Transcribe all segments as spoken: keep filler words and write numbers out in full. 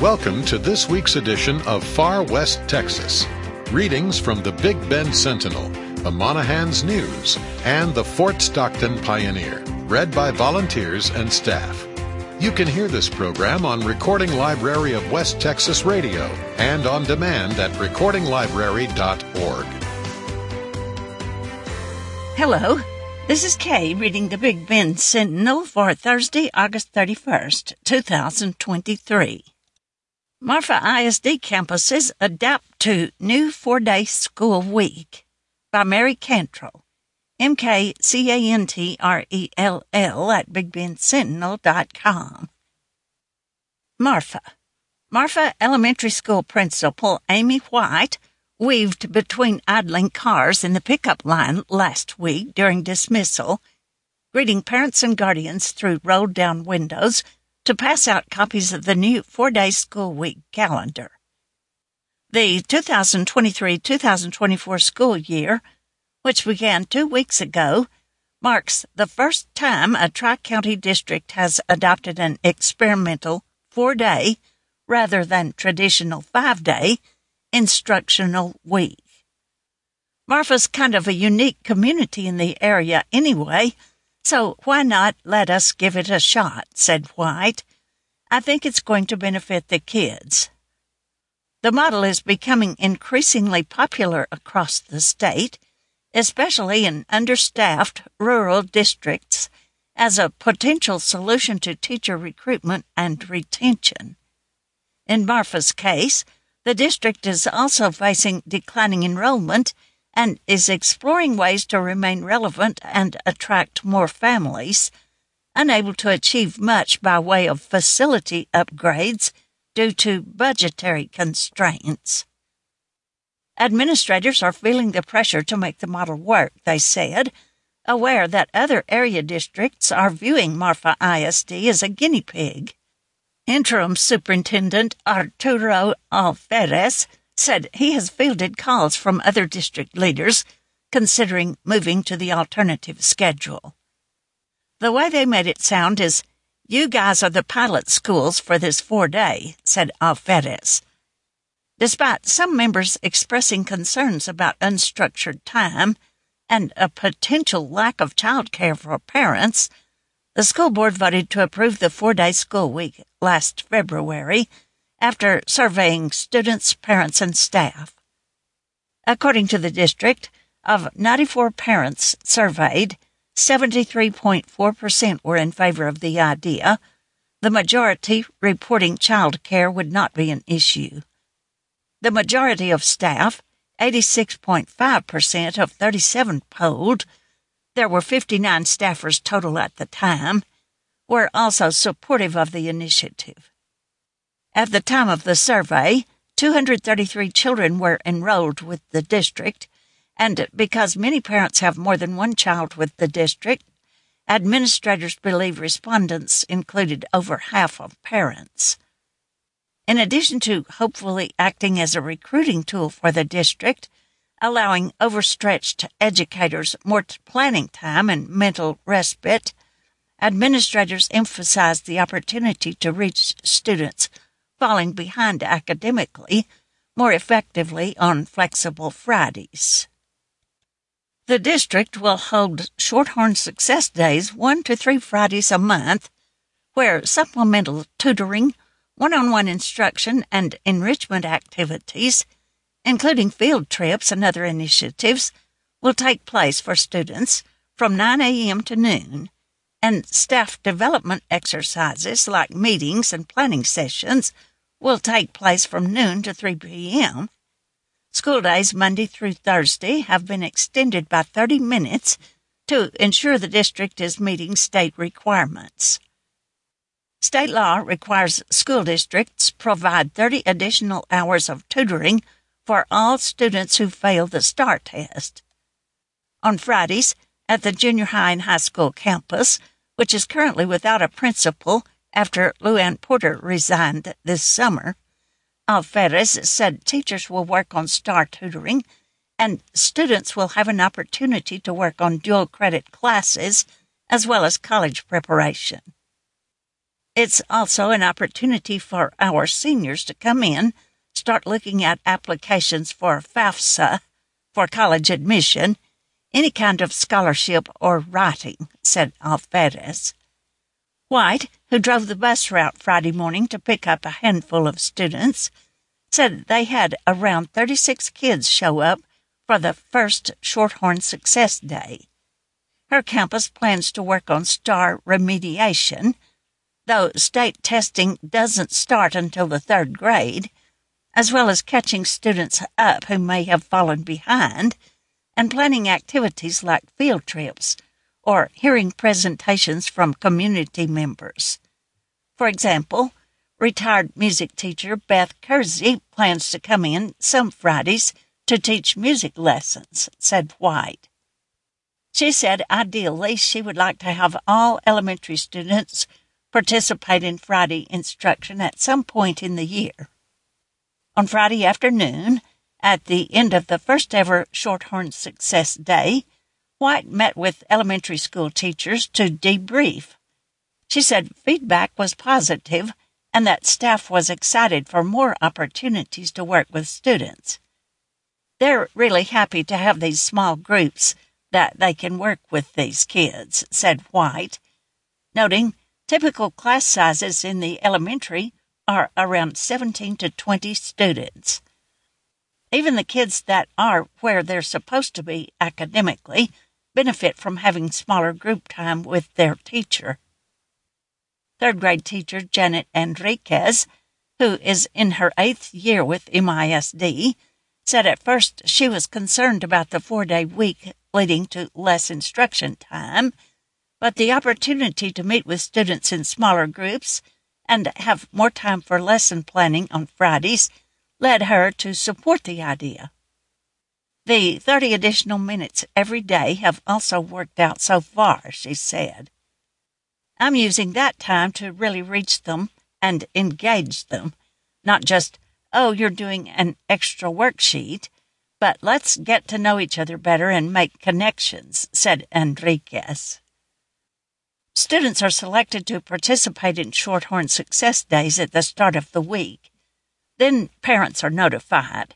Welcome to this week's edition of Far West Texas. Readings from the Big Bend Sentinel, the Monahans News, and the Fort Stockton Pioneer, read by volunteers and staff. You can hear this program on Recording Library of West Texas Radio and on demand at recording library dot org. Hello, this is Kay reading the Big Bend Sentinel for Thursday, August thirty-first, two thousand twenty-three. Marfa I S D campuses adapt to new four-day school week by Mary Cantrell, M K C A N T R E L L at big bend sentinel dot com. Marfa. Marfa Elementary School Principal Amy White weaved between idling cars in the pickup line last week during dismissal, greeting parents and guardians through rolled-down windows to pass out copies of the new four-day school week calendar. The two thousand twenty-three two thousand twenty-four school year, which began two weeks ago, marks the first time a Tri-County district has adopted an experimental four-day, rather than traditional five-day, instructional week. Marfa's kind of a unique community in the area anyway, so why not let us give it a shot, said White. I think it's going to benefit the kids. The model is becoming increasingly popular across the state, especially in understaffed rural districts, as a potential solution to teacher recruitment and retention. In Marfa's case, the district is also facing declining enrollment and is exploring ways to remain relevant and attract more families, unable to achieve much by way of facility upgrades due to budgetary constraints. Administrators are feeling the pressure to make the model work, they said, aware that other area districts are viewing Marfa I S D as a guinea pig. Interim Superintendent Arturo Alferez said he has fielded calls from other district leaders considering moving to the alternative schedule. The way they made it sound is, you guys are the pilot schools for this four-day, said Alferez. Despite some members expressing concerns about unstructured time and a potential lack of child care for parents, the school board voted to approve the four-day school week last February after surveying students, parents, and staff. According to the district, of ninety-four parents surveyed, seventy-three point four percent were in favor of the idea, the majority reporting child care would not be an issue. The majority of staff, eighty-six point five percent of thirty-seven polled, there were fifty-nine staffers total at the time, were also supportive of the initiative. At the time of the survey, two hundred thirty-three children were enrolled with the district, and because many parents have more than one child with the district, administrators believe respondents included over half of parents. In addition to hopefully acting as a recruiting tool for the district, allowing overstretched educators more planning time and mental respite, administrators emphasized the opportunity to reach students falling behind academically more effectively on flexible Fridays. The district will hold Shorthorn Success Days one to three Fridays a month, where supplemental tutoring, one-on-one instruction, and enrichment activities, including field trips and other initiatives, will take place for students from nine a.m. to noon, and staff development exercises like meetings and planning sessions will take place from noon to three p.m. School days Monday through Thursday have been extended by thirty minutes to ensure the district is meeting state requirements. State law requires school districts provide thirty additional hours of tutoring for all students who fail the STAR test. On Fridays, at the junior high and high school campus, which is currently without a principal after Luann Porter resigned this summer, Alferez said teachers will work on STAR tutoring and students will have an opportunity to work on dual credit classes as well as college preparation. It's also an opportunity for our seniors to come in, start looking at applications for FAFSA, for college admission, any kind of scholarship or writing, said Alferez. White, who drove the bus route Friday morning to pick up a handful of students, said they had around thirty-six kids show up for the first Shorthorn Success Day. Her campus plans to work on STAR remediation, though state testing doesn't start until the third grade, as well as catching students up who may have fallen behind and planning activities like field trips or hearing presentations from community members. For example, retired music teacher Beth Kersey plans to come in some Fridays to teach music lessons, said White. She said ideally she would like to have all elementary students participate in Friday instruction at some point in the year. On Friday afternoon, at the end of the first ever Shorthorn Success Day, White met with elementary school teachers to debrief. She said feedback was positive and that staff was excited for more opportunities to work with students. They're really happy to have these small groups that they can work with these kids, said White, noting typical class sizes in the elementary are around seventeen to twenty students. Even the kids that are where they're supposed to be academically benefit from having smaller group time with their teacher. Third grade teacher Janet Enriquez, who is in her eighth year with M I S D, said at first she was concerned about the four-day week leading to less instruction time, but the opportunity to meet with students in smaller groups and have more time for lesson planning on Fridays led her to support the idea. The thirty additional minutes every day have also worked out so far, she said. I'm using that time to really reach them and engage them, not just, oh, you're doing an extra worksheet, but let's get to know each other better and make connections, said Enriquez. Students are selected to participate in Shorthorn Success Days at the start of the week. Then parents are notified.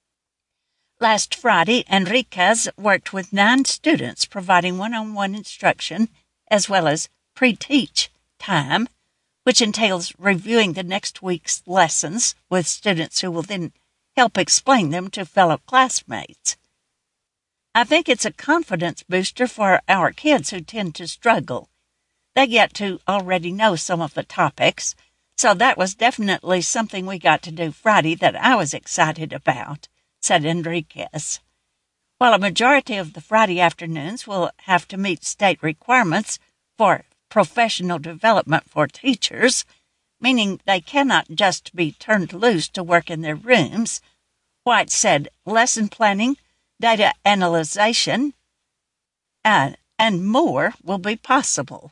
Last Friday, Enriquez worked with nine students providing one-on-one instruction as well as pre-teach time, which entails reviewing the next week's lessons with students who will then help explain them to fellow classmates. I think it's a confidence booster for our kids who tend to struggle. They get to already know some of the topics, so that was definitely something we got to do Friday that I was excited about, said Enriquez. While a majority of the Friday afternoons will have to meet state requirements for professional development for teachers, meaning they cannot just be turned loose to work in their rooms, White said lesson planning, data analyzation, uh, and more will be possible.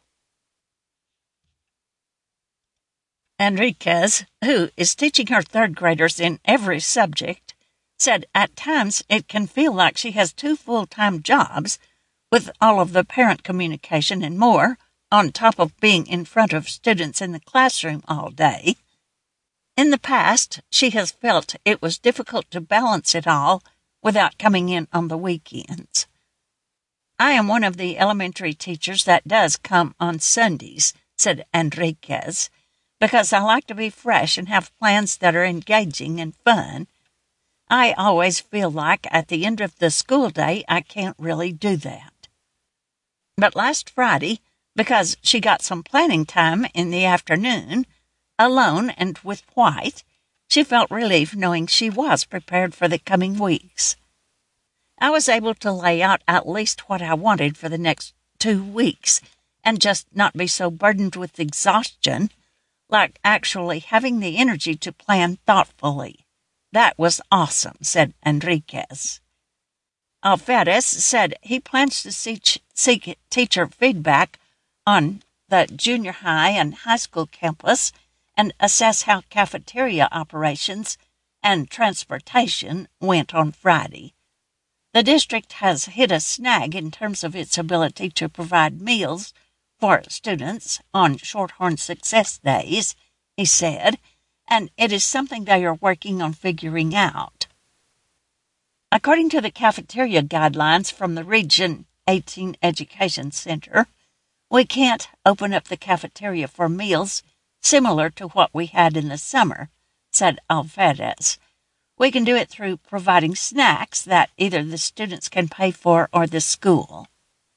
Enriquez, who is teaching her third graders in every subject, said at times it can feel like she has two full-time jobs with all of the parent communication and more, on top of being in front of students in the classroom all day. In the past, she has felt it was difficult to balance it all without coming in on the weekends. I am one of the elementary teachers that does come on Sundays, said Enriquez, because I like to be fresh and have plans that are engaging and fun. I always feel like at the end of the school day I can't really do that. But last Friday, because she got some planning time in the afternoon, alone and with White, she felt relief knowing she was prepared for the coming weeks. I was able to lay out at least what I wanted for the next two weeks and just not be so burdened with exhaustion, like actually having the energy to plan thoughtfully. That was awesome, said Enriquez. Alferez said he plans to seek, seek teacher feedback on the junior high and high school campus and assess how cafeteria operations and transportation went on Friday. The district has hit a snag in terms of its ability to provide meals for students on Shorthorn Success Days, he said, and it is something they are working on figuring out. According to the cafeteria guidelines from the Region eighteen Education Center, we can't open up the cafeteria for meals similar to what we had in the summer, said Alvarez. We can do it through providing snacks that either the students can pay for or the school.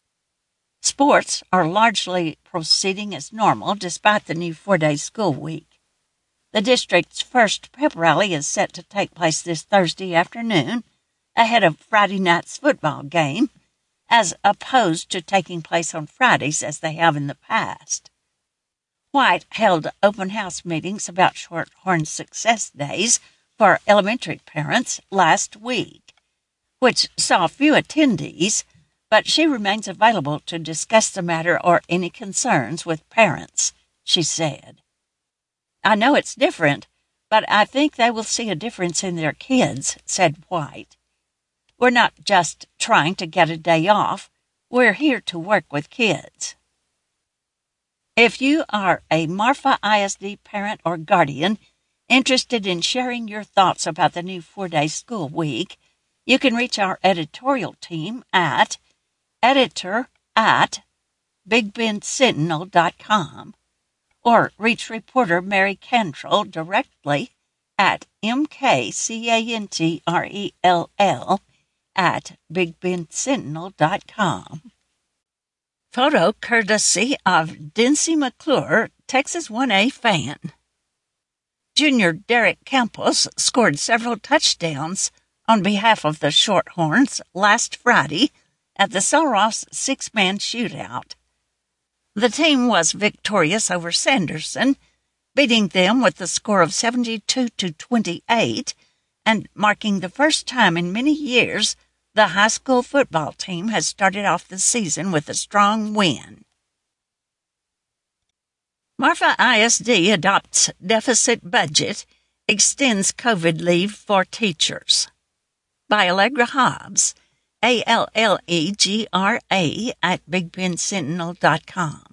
Sports are largely proceeding as normal despite the new four-day school week. The district's first pep rally is set to take place this Thursday afternoon ahead of Friday night's football game, as opposed to taking place on Fridays as they have in the past. White held open house meetings about Shorthorn Success Days for elementary parents last week, which saw few attendees, but she remains available to discuss the matter or any concerns with parents, she said. I know it's different, but I think they will see a difference in their kids, said White. We're not just trying to get a day off. We're here to work with kids. If you are a Marfa I S D parent or guardian interested in sharing your thoughts about the new four-day school week, you can reach our editorial team at editor at big bend sentinel dot com or reach reporter Mary Cantrell directly at M K C A N T R E L L at big bend sentinel dot com. Photo courtesy of Dency McClure, Texas one A fan. Junior Derek Campos scored several touchdowns on behalf of the Shorthorns last Friday at the Sul Ross six-man shootout. The team was victorious over Sanderson, beating them with the score of seventy-two to twenty-eight and marking the first time in many years the high school football team has started off the season with a strong win. Marfa I S D adopts deficit budget, extends COVID leave for teachers. By Allegra Hobbs, A L L E G R A at big bend sentinel dot com.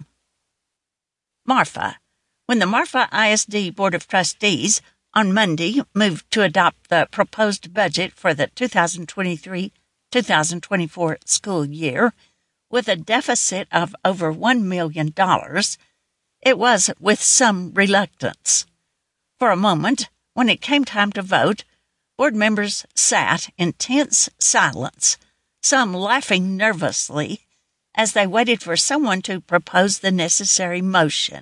Marfa. When the Marfa I S D Board of Trustees on Monday moved to adopt the proposed budget for the two thousand twenty-three two thousand twenty-four school year with a deficit of over one million dollars, it was with some reluctance. For a moment, when it came time to vote, board members sat in tense silence, some laughing nervously, as they waited for someone to propose the necessary motion.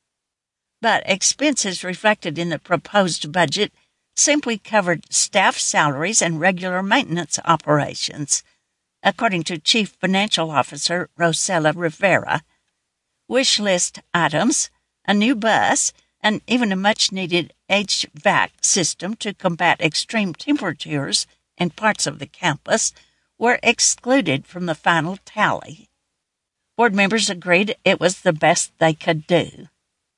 But expenses reflected in the proposed budget simply covered staff salaries and regular maintenance operations, according to Chief Financial Officer Rosella Rivera. Wish list items, a new bus, and even a much-needed H V A C system to combat extreme temperatures in parts of the campus were excluded from the final tally. Board members agreed it was the best they could do.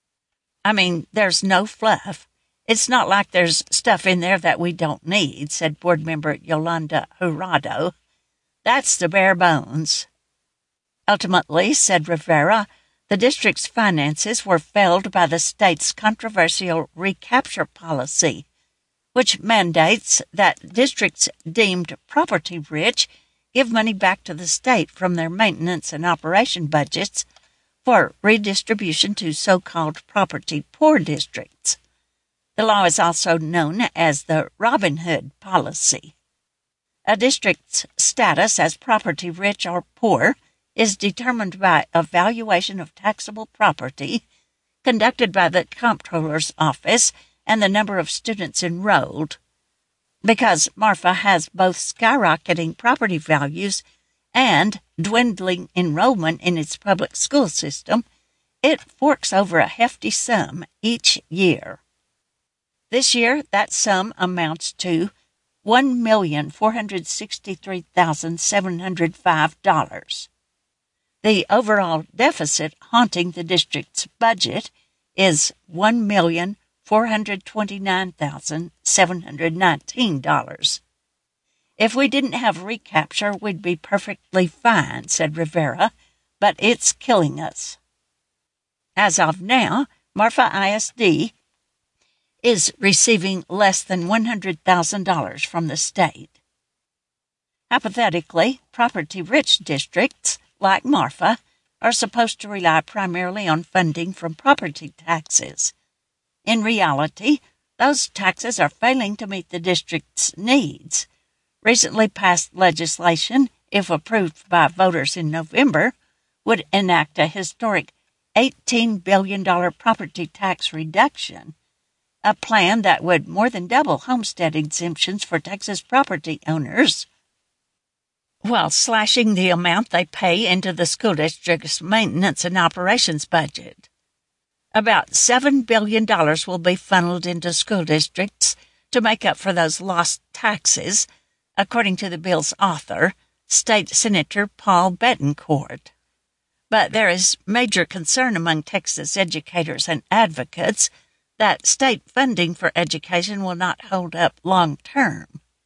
I mean, there's no fluff. It's not like there's stuff in there that we don't need, said board member Yolanda Jurado. That's the bare bones. Ultimately, said Rivera, the district's finances were felled by the state's controversial recapture policy, which mandates that districts deemed property-rich give money back to the state from their maintenance and operation budgets for redistribution to so-called property-poor districts. The law is also known as the Robin Hood policy. A district's status as property-rich or poor is determined by a valuation of taxable property conducted by the Comptroller's Office and the number of students enrolled. Because Marfa has both skyrocketing property values and dwindling enrollment in its public school system, it forks over a hefty sum each year. This year, that sum amounts to one million four hundred sixty-three thousand seven hundred five dollars. The overall deficit haunting the district's budget is one million four hundred twenty-nine thousand seven hundred nineteen dollars. If we didn't have recapture, we'd be perfectly fine, said Rivera, but it's killing us. As of now, Marfa I S D is receiving less than one hundred thousand dollars from the state. Hypothetically, property-rich districts, like Marfa, are supposed to rely primarily on funding from property taxes. In reality, those taxes are failing to meet the district's needs. Recently passed legislation, if approved by voters in November, would enact a historic eighteen billion dollars property tax reduction, a plan that would more than double homestead exemptions for Texas property owners, while slashing the amount they pay into the school district's maintenance and operations budget. About seven billion dollars will be funneled into school districts to make up for those lost taxes, according to the bill's author, State Senator Paul Bettencourt. But there is major concern among Texas educators and advocates that state funding for education will not hold up long term.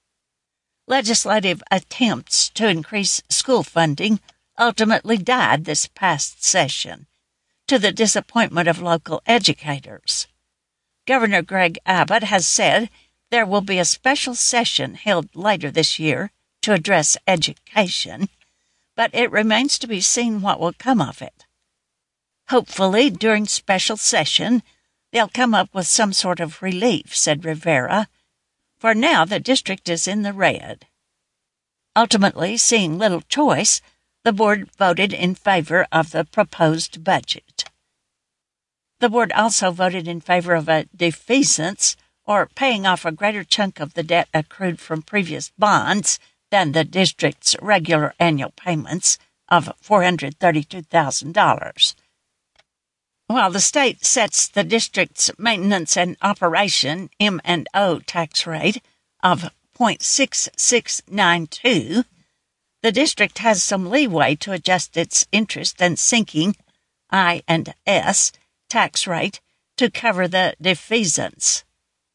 Legislative attempts to increase school funding ultimately died this past session, to the disappointment of local educators. Governor Greg Abbott has said there will be a special session held later this year to address education, but it remains to be seen what will come of it. Hopefully, during special session, they'll come up with some sort of relief, said Rivera. For now, the district is in the red. Ultimately, seeing little choice, the board voted in favor of the proposed budget. The board also voted in favor of a defeasance, or paying off a greater chunk of the debt accrued from previous bonds than the district's regular annual payments of four hundred thirty-two thousand dollars. While the state sets the district's maintenance and operation M and O tax rate of zero point six six nine two, the district has some leeway to adjust its interest and sinking I and S tax rate to cover the defeasance.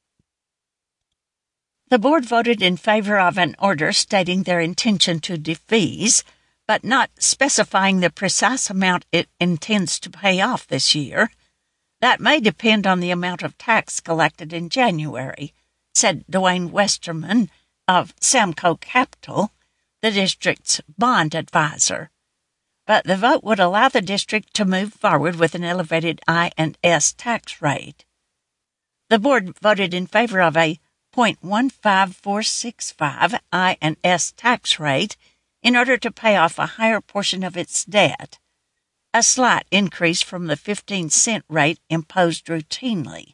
The board voted in favor of an order stating their intention to defease, but not specifying the precise amount it intends to pay off this year. That may depend on the amount of tax collected in January, said Dwayne Westerman of Samco Capital, the district's bond advisor. But the vote would allow the district to move forward with an elevated I and S tax rate. The board voted in favor of a zero point one five four six five I and S tax rate in order to pay off a higher portion of its debt, a slight increase from the fifteen cent rate imposed routinely.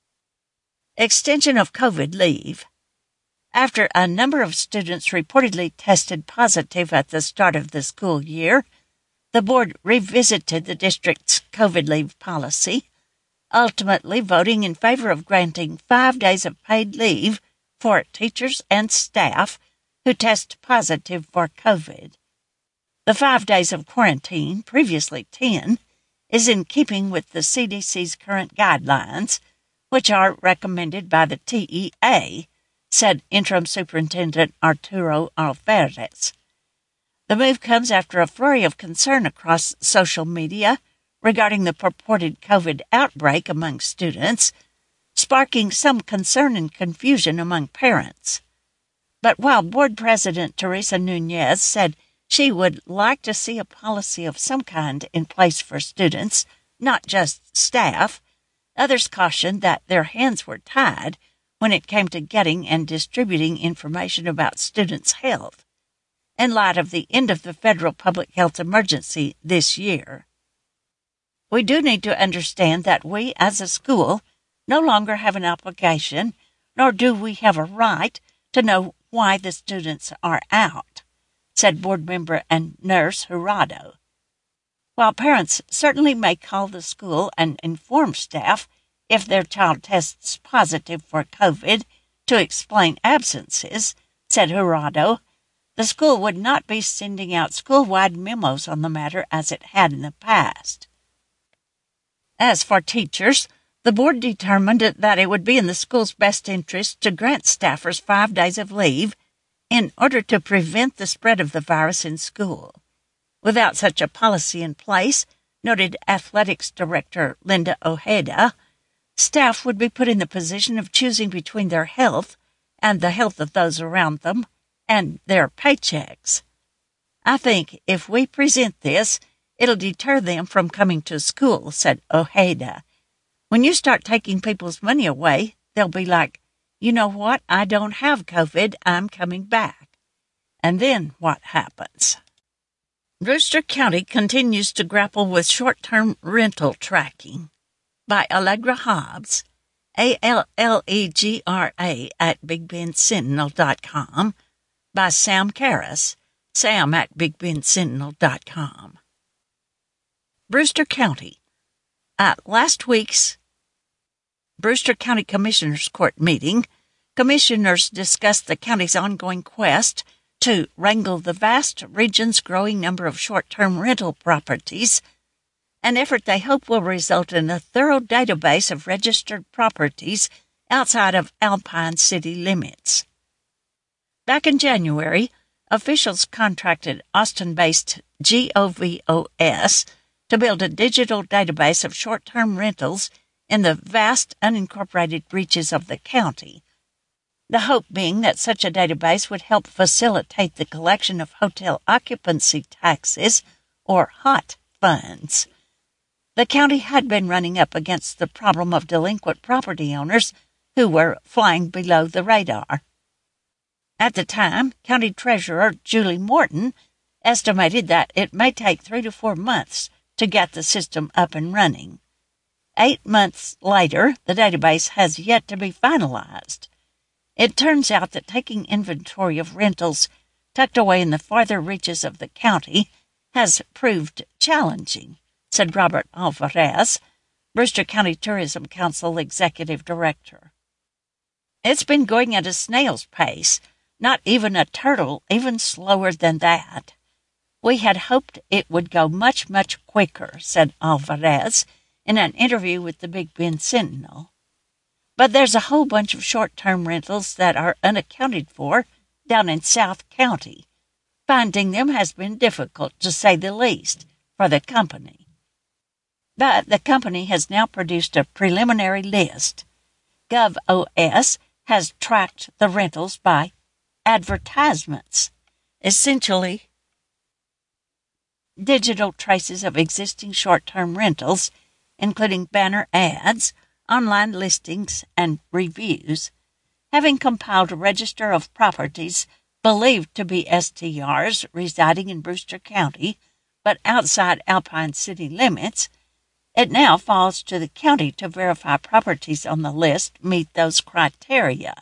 Extension of COVID leave. After a number of students reportedly tested positive at the start of the school year, the board revisited the district's COVID leave policy, ultimately voting in favor of granting five days of paid leave for teachers and staff who test positive for COVID. The five days of quarantine, previously ten, is in keeping with the C D C's current guidelines, which are recommended by the T E A, said Interim Superintendent Arturo Alvarez. The move comes after a flurry of concern across social media regarding the purported COVID outbreak among students, sparking some concern and confusion among parents. But while Board President Teresa Nunez said she would like to see a policy of some kind in place for students, not just staff, others cautioned that their hands were tied when it came to getting and distributing information about students' health, in light of the end of the federal public health emergency this year. We do need to understand that we, as a school, no longer have an obligation, nor do we have a right to know why the students are out, said board member and nurse Jurado. While parents certainly may call the school and inform staff if their child tests positive for COVID to explain absences, said Jurado, the school would not be sending out school-wide memos on the matter as it had in the past. As for teachers, the board determined that it would be in the school's best interest to grant staffers five days of leave in order to prevent the spread of the virus in school. Without such a policy in place, noted athletics director Linda Ojeda, staff would be put in the position of choosing between their health and the health of those around them and their paychecks. I think if we present this, it'll deter them from coming to school, said Ojeda. When you start taking people's money away, they'll be like, you know what, I don't have COVID, I'm coming back. And then what happens? Brewster County continues to grapple with short-term rental tracking. By Allegra Hobbs, A L L E G R A at big bend sentinel dot com. By Sam Karras, Sam at big bend sentinel dot com. Brewster County. At last week's Brewster County Commissioners Court meeting, commissioners discussed the county's ongoing quest to wrangle the vast region's growing number of short-term rental properties, an effort they hope will result in a thorough database of registered properties outside of Alpine city limits. Back in January, officials contracted Austin-based GOVOS to build a digital database of short-term rentals in the vast unincorporated reaches of the county, the hope being that such a database would help facilitate the collection of hotel occupancy taxes, or HOT funds. The county had been running up against the problem of delinquent property owners who were flying below the radar. At the time, County Treasurer Julie Morton estimated that it may take three to four months to get the system up and running. Eight months later, the database has yet to be finalized. It turns out that taking inventory of rentals tucked away in the farther reaches of the county has proved challenging, said Robert Alvarez, Brewster County Tourism Council Executive Director. It's been going at a snail's pace, not even a turtle, even slower than that. We had hoped it would go much, much quicker, said Alvarez in an interview with the Big Bend Sentinel. But there's a whole bunch of short-term rentals that are unaccounted for down in South County. Finding them has been difficult, to say the least, for the company. But the company has now produced a preliminary list. GovOS has tracked the rentals by advertisements, essentially digital traces of existing short-term rentals, including banner ads, online listings, and reviews, having compiled a register of properties believed to be S T Rs residing in Brewster County, but outside Alpine city limits. It now falls to the county to verify properties on the list meet those criteria.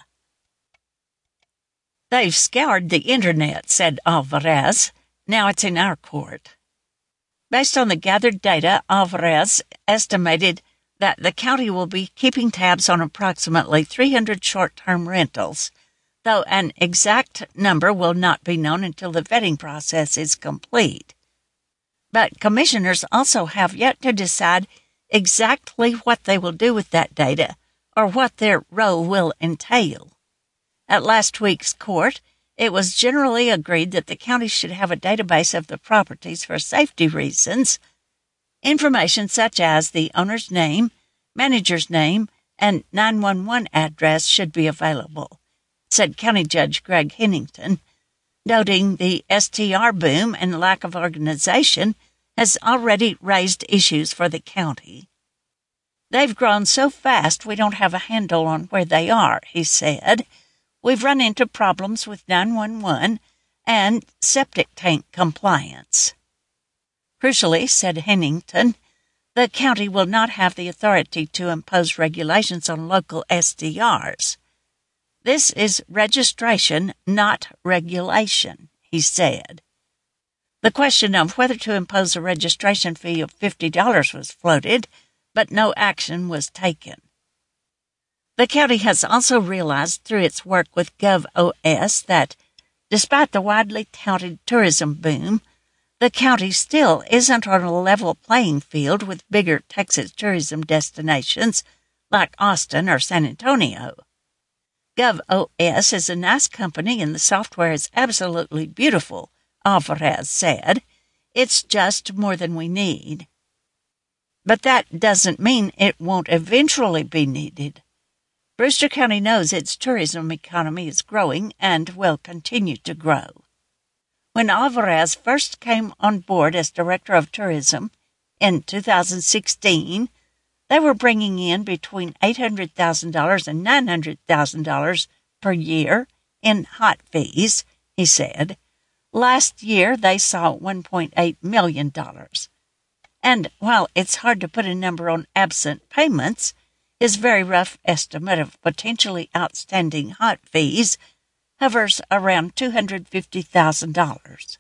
They've scoured the internet, said Alvarez. Now it's in our court. Based on the gathered data, Alvarez estimated that the county will be keeping tabs on approximately three hundred short-term rentals, though an exact number will not be known until the vetting process is complete. But commissioners also have yet to decide exactly what they will do with that data or what their role will entail. At last week's court, it was generally agreed that the county should have a database of the properties for safety reasons. Information such as the owner's name, manager's name, and nine one one address should be available, said County Judge Greg Hennington, noting the S T R boom and lack of organization has already raised issues for the county. They've grown so fast we don't have a handle on where they are, he said. We've run into problems with nine one one and septic tank compliance. Crucially, said Hennington, the county will not have the authority to impose regulations on local S D Rs. This is registration, not regulation, he said. The question of whether to impose a registration fee of fifty dollars was floated, but no action was taken. The county has also realized through its work with GovOS that, despite the widely touted tourism boom, the county still isn't on a level playing field with bigger Texas tourism destinations like Austin or San Antonio. GovOS is a nice company and the software is absolutely beautiful, Alvarez said. It's just more than we need. But that doesn't mean it won't eventually be needed. Brewster County knows its tourism economy is growing and will continue to grow. When Alvarez first came on board as Director of Tourism in two thousand sixteen, they were bringing in between eight hundred thousand dollars and nine hundred thousand dollars per year in hot fees, he said. Last year, they saw one point eight million dollars. And while it's hard to put a number on absent payments, his very rough estimate of potentially outstanding hot fees hovers around two hundred fifty thousand dollars.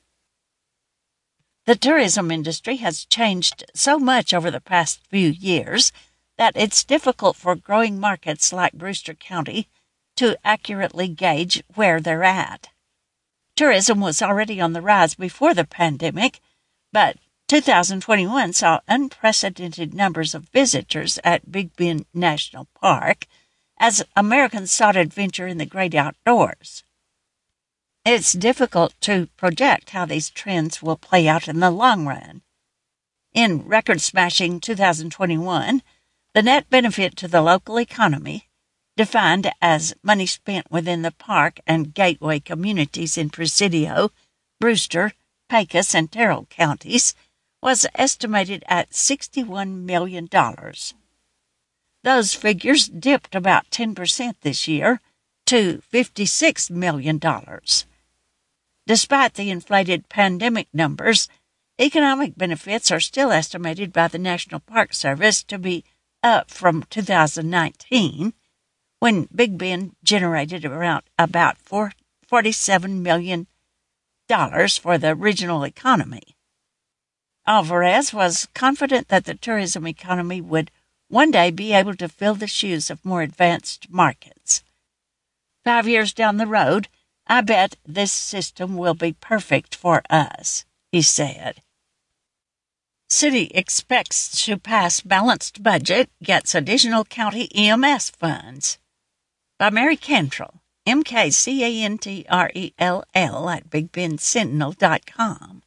The tourism industry has changed so much over the past few years that it's difficult for growing markets like Brewster County to accurately gauge where they're at. Tourism was already on the rise before the pandemic, but two thousand twenty-one saw unprecedented numbers of visitors at Big Bend National Park as Americans sought adventure in the great outdoors. It's difficult to project how these trends will play out in the long run. In record-smashing two thousand twenty-one, the net benefit to the local economy, defined as money spent within the park and gateway communities in Presidio, Brewster, Pecos, and Terrell counties, was estimated at sixty-one million dollars. Those figures dipped about ten percent this year to fifty-six million dollars. Despite the inflated pandemic numbers, economic benefits are still estimated by the National Park Service to be up from two thousand nineteen, when Big Bend generated around about forty-seven million dollars for the regional economy. Alvarez was confident that the tourism economy would one day be able to fill the shoes of more advanced markets. Five years down the road, I bet this system will be perfect for us, he said. City expects to pass balanced budget, gets additional county E M S funds. By Mary Cantrell, M K C A N T R E L L at big bend sentinel dot com.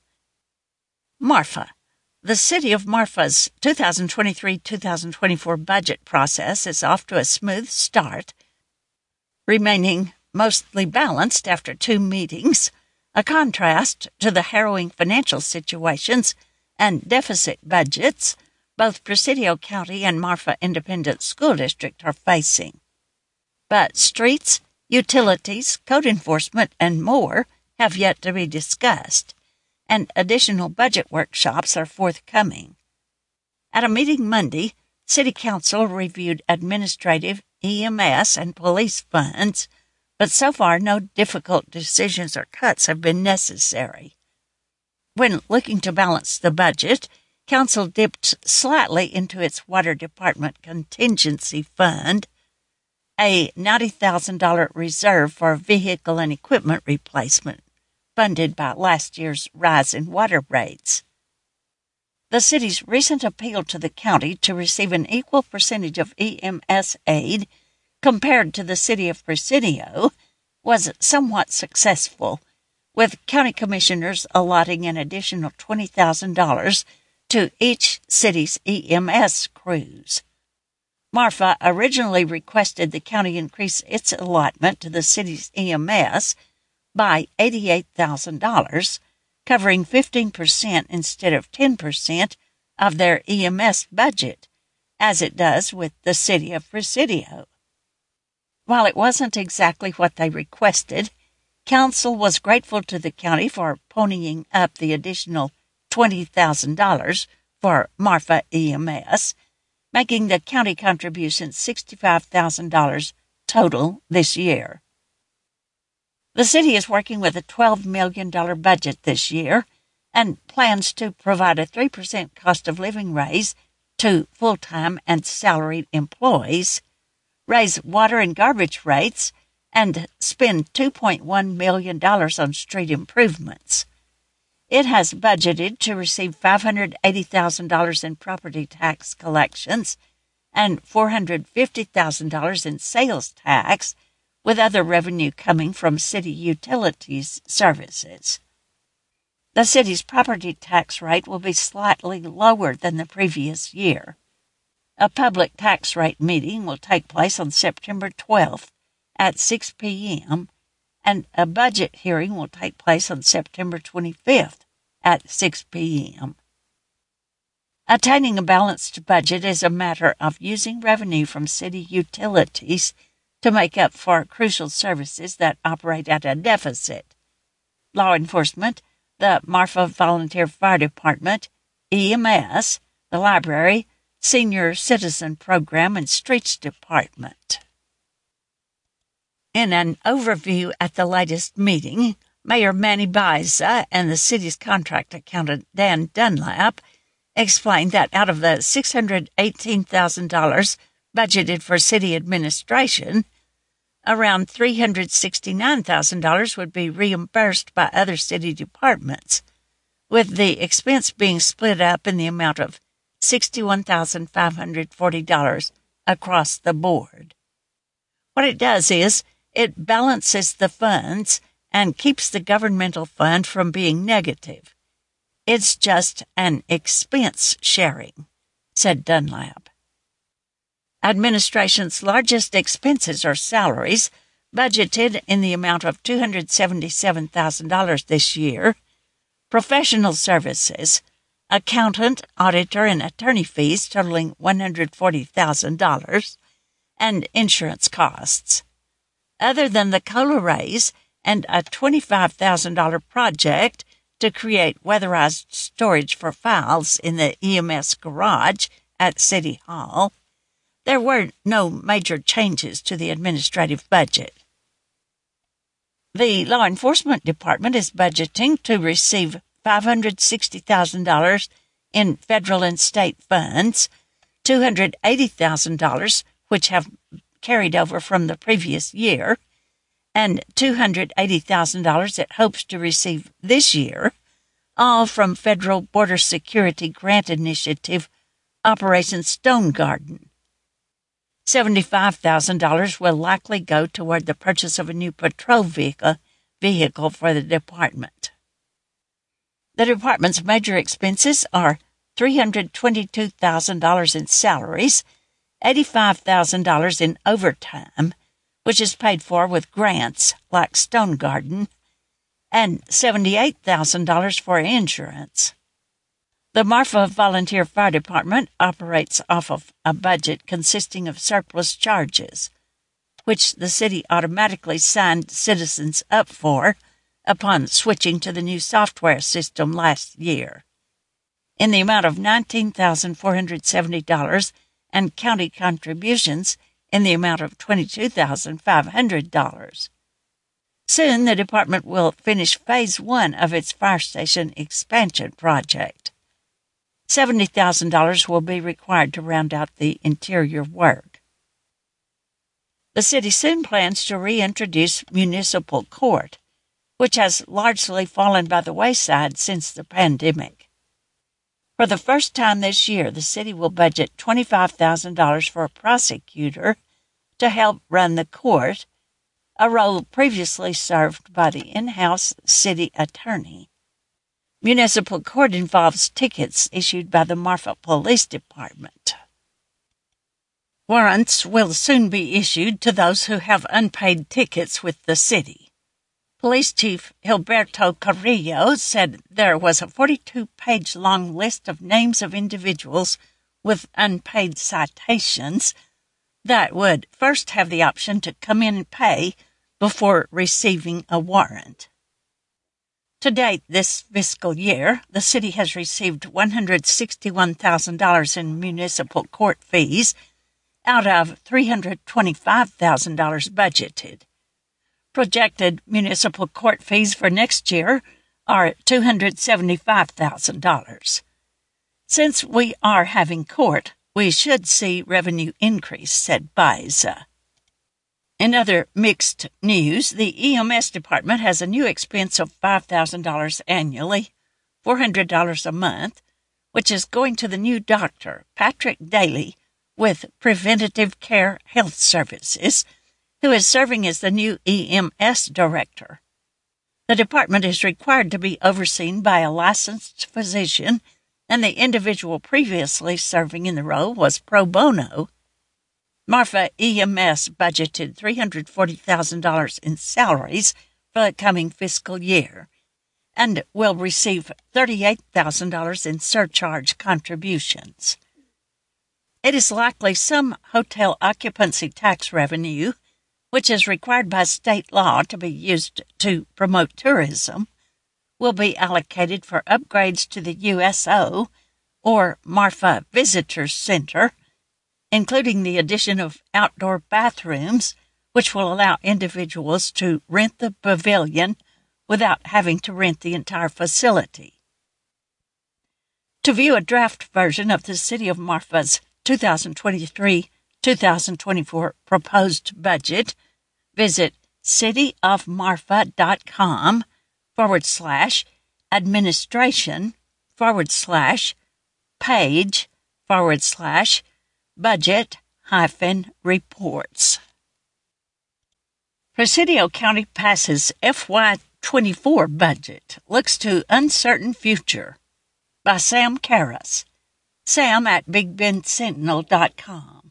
Marfa. The City of Marfa's two thousand twenty-three to two thousand twenty-four budget process is off to a smooth start, remaining mostly balanced after two meetings, a contrast to the harrowing financial situations and deficit budgets both Presidio County and Marfa Independent School District are facing. But streets, utilities, code enforcement, and more have yet to be discussed, and additional budget workshops are forthcoming. At a meeting Monday, City Council reviewed administrative, E M S, and police funds, but so far no difficult decisions or cuts have been necessary. When looking to balance the budget, Council dipped slightly into its Water Department Contingency Fund, a ninety thousand dollars reserve for vehicle and equipment replacement, funded by last year's rise in water rates. The city's recent appeal to the county to receive an equal percentage of E M S aid compared to the city of Presidio was somewhat successful, with county commissioners allotting an additional twenty thousand dollars to each city's E M S crews. Marfa originally requested the county increase its allotment to the city's E M S by eighty-eight thousand dollars, covering fifteen percent instead of ten percent of their E M S budget, as it does with the city of Presidio. While it wasn't exactly what they requested, Council was grateful to the county for ponying up the additional twenty thousand dollars for Marfa E M S, making the county contribution sixty-five thousand dollars total this year. The city is working with a twelve million dollars budget this year and plans to provide a three percent cost of living raise to full-time and salaried employees, raise water and garbage rates, and spend two point one million dollars on street improvements. It has budgeted to receive five hundred eighty thousand dollars in property tax collections and four hundred fifty thousand dollars in sales tax, with other revenue coming from city utilities services. The city's property tax rate will be slightly lower than the previous year. A public tax rate meeting will take place on September twelfth at six p.m., and a budget hearing will take place on September twenty-fifth at six p.m. Attaining a balanced budget is a matter of using revenue from city utilities to make up for crucial services that operate at a deficit. Law enforcement, the Marfa Volunteer Fire Department, E M S, the library, Senior Citizen Program, and Streets Department. In an overview at the latest meeting, Mayor Manny Baiza and the city's contract accountant Dan Dunlap explained that out of the six hundred eighteen thousand dollars budgeted for city administration, around three hundred sixty-nine thousand dollars would be reimbursed by other city departments, with the expense being split up in the amount of sixty-one thousand five hundred forty dollars across the board. What it does is it balances the funds and keeps the governmental fund from being negative. It's just an expense sharing, said Dunlap. Administration's largest expenses are salaries, budgeted in the amount of two hundred seventy-seven thousand dollars this year, professional services, accountant, auditor, and attorney fees totaling one hundred forty thousand dollars, and insurance costs. Other than the COLA raise and a twenty-five thousand dollars project to create weatherized storage for files in the E M S garage at City Hall, there were no major changes to the administrative budget. The Law Enforcement Department is budgeting to receive five hundred sixty thousand dollars in federal and state funds, two hundred eighty thousand dollars, which have carried over from the previous year, and two hundred eighty thousand dollars it hopes to receive this year, all from Federal Border Security Grant Initiative Operation Stone Garden. seventy-five thousand dollars will likely go toward the purchase of a new patrol vehicle, vehicle for the department. The department's major expenses are three hundred twenty-two thousand dollars in salaries, eighty-five thousand dollars in overtime, which is paid for with grants like Stone Garden, and seventy-eight thousand dollars for insurance. The Marfa Volunteer Fire Department operates off of a budget consisting of surplus charges, which the city automatically signed citizens up for upon switching to the new software system last year, in the amount of nineteen thousand four hundred seventy dollars and county contributions in the amount of twenty-two thousand five hundred dollars. Soon, the department will finish phase one of its fire station expansion project. seventy thousand dollars will be required to round out the interior work. The city soon plans to reintroduce municipal court, which has largely fallen by the wayside since the pandemic. For the first time this year, the city will budget twenty-five thousand dollars for a prosecutor to help run the court, a role previously served by the in-house city attorney. Municipal court involves tickets issued by the Marfa Police Department. Warrants will soon be issued to those who have unpaid tickets with the city. Police Chief Gilberto Carrillo said there was a forty-two page long list of names of individuals with unpaid citations that would first have the option to come in and pay before receiving a warrant. To date this fiscal year, the city has received one hundred sixty-one thousand dollars in municipal court fees out of three hundred twenty-five thousand dollars budgeted. Projected municipal court fees for next year are two hundred seventy-five thousand dollars. Since we are having court, we should see revenue increase, said Baiza. In other mixed news, the E M S department has a new expense of five thousand dollars annually, four hundred dollars a month, which is going to the new doctor, Patrick Daly, with Preventative Care Health Services, who is serving as the new E M S director. The department is required to be overseen by a licensed physician, and the individual previously serving in the role was pro bono. Marfa E M S budgeted three hundred forty thousand dollars in salaries for the coming fiscal year and will receive thirty-eight thousand dollars in surcharge contributions. It is likely some hotel occupancy tax revenue, which is required by state law to be used to promote tourism, will be allocated for upgrades to the U S O, or Marfa Visitor Center, including the addition of outdoor bathrooms, which will allow individuals to rent the pavilion without having to rent the entire facility. To view a draft version of the City of Marfa's two thousand twenty-three to two thousand twenty-four proposed budget, visit cityofmarfa.com forward slash administration forward slash page forward slash budget hyphen reports. Presidio County passes F Y twenty-four budget, looks to uncertain future, by Sam Karras. Sam at big bend sentinel dot com.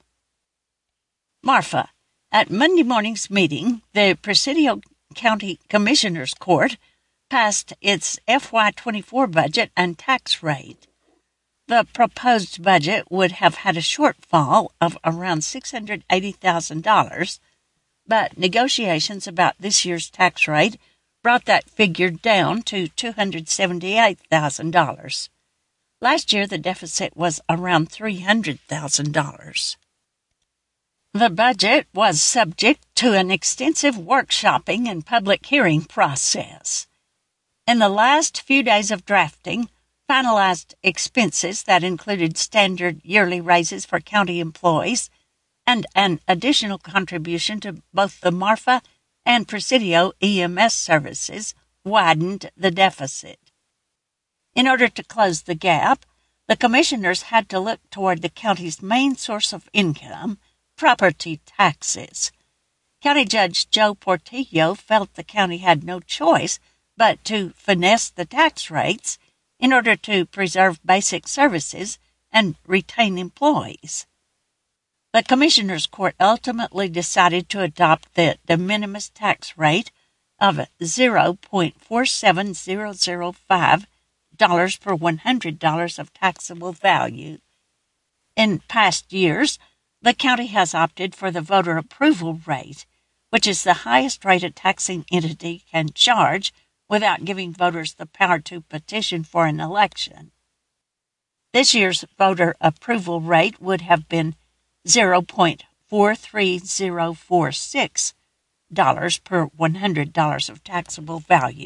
Marfa. At Monday morning's meeting, the Presidio County Commissioners Court passed its F Y twenty-four budget and tax rate. The proposed budget would have had a shortfall of around six hundred eighty thousand dollars, but negotiations about this year's tax rate brought that figure down to two hundred seventy-eight thousand dollars. Last year, the deficit was around three hundred thousand dollars. The budget was subject to an extensive workshopping and public hearing process. In the last few days of drafting, finalized expenses that included standard yearly raises for county employees and an additional contribution to both the Marfa and Presidio E M S services widened the deficit. In order to close the gap, the commissioners had to look toward the county's main source of income, property taxes. County Judge Joe Portillo felt the county had no choice but to finesse the tax rates in order to preserve basic services and retain employees. The Commissioners' Court ultimately decided to adopt the de minimis tax rate of zero point four seven zero zero five dollars per one hundred dollars of taxable value. In past years, the county has opted for the voter approval rate, which is the highest rate a taxing entity can charge without giving voters the power to petition for an election. This year's voter approval rate would have been zero point four three zero four six dollars per one hundred dollars of taxable value.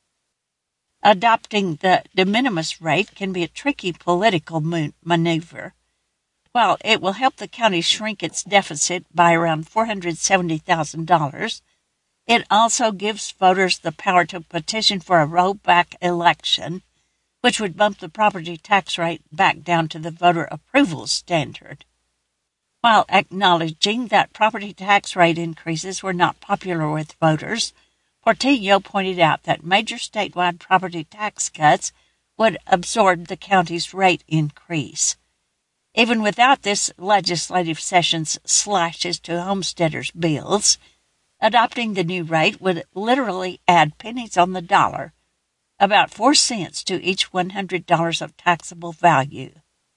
Adopting the de minimis rate can be a tricky political maneuver. While it will help the county shrink its deficit by around four hundred seventy thousand dollars, it also gives voters the power to petition for a rollback election, which would bump the property tax rate back down to the voter approval standard. While acknowledging that property tax rate increases were not popular with voters, Portillo pointed out that major statewide property tax cuts would absorb the county's rate increase. Even without this legislative session's slashes to homesteaders' bills, adopting the new rate would literally add pennies on the dollar, about four cents to each one hundred dollars of taxable value.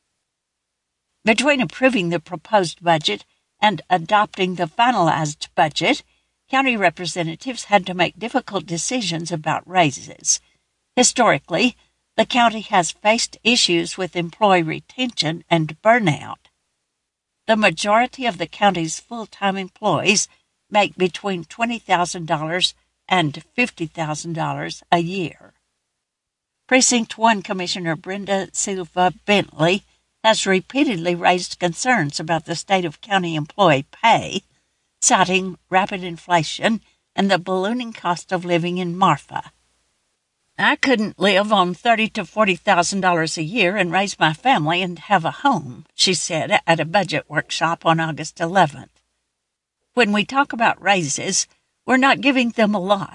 Between approving the proposed budget and adopting the finalized budget, county representatives had to make difficult decisions about raises. Historically, the county has faced issues with employee retention and burnout. The majority of the county's full-time employees make between twenty thousand dollars and fifty thousand dollars a year. Precinct one Commissioner Brenda Silva Bentley has repeatedly raised concerns about the state of county employee pay, citing rapid inflation and the ballooning cost of living in Marfa. I couldn't live on thirty thousand to forty thousand dollars a year and raise my family and have a home, she said at a budget workshop on August eleventh. When we talk about raises, we're not giving them a lot.